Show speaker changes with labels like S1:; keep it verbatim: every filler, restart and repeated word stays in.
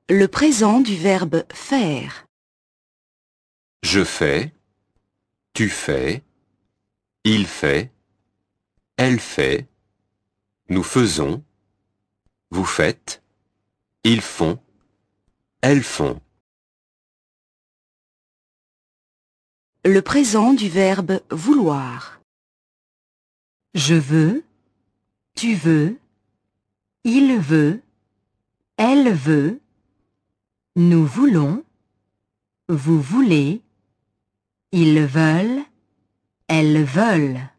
S1: Le présent du verbe faire.
S2: Je fais, tu fais, il fait, elle fait, nous faisons, vous faites, ils font, elles font.
S1: Le présent du verbe vouloir.
S3: Je veux, tu veux, il veut, elle veut, nous voulons, vous voulez, ils veulent, elles veulent.